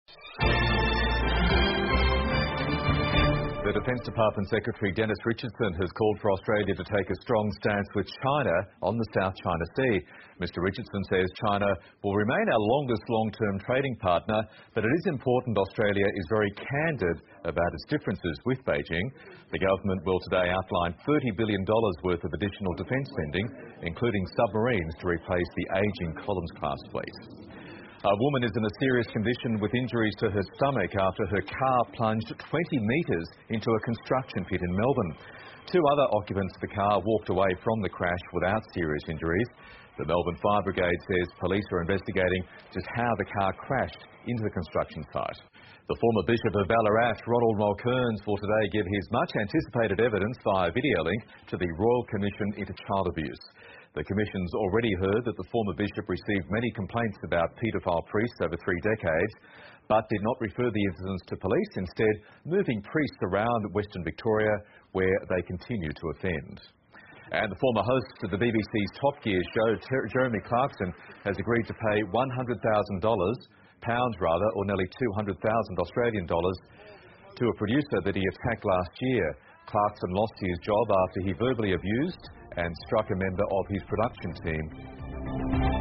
The Defence Department Secretary Dennis Richardson has called for Australia to take a strong stance with China on the South China Sea. Mr Richardson says China will remain our longest long-term trading partner, but it is important Australia is very candid about its differences with Beijing. The government will today outline $30 billion worth of additional defence spending, including submarines to replace the ageing Collins-class fleet. A woman is in a serious condition with injuries to her stomach after her car plunged 20 metres into a construction pit in Melbourne. Two other occupants of the car walked away from the crash without serious injuries. The Melbourne Fire Brigade says police are investigating just how the car crashed into the construction site. The former Bishop of Ballarat, Ronald Mulcairns, will today give his much-anticipated evidence via video link to the Royal Commission into Child Abuse. The Commission's already heard that the former bishop received many complaints about paedophile priests over 3 decades, but did not refer the incidents to police, instead moving priests around Western Victoria where they continue to offend. And the former host of the BBC's Top Gear show, Jeremy Clarkson, has agreed to pay $100,000, pounds rather, or nearly 200,000 Australian dollars, to a producer that he attacked last year. Clarkson lost his job after he verbally abused and struck a member of his production team.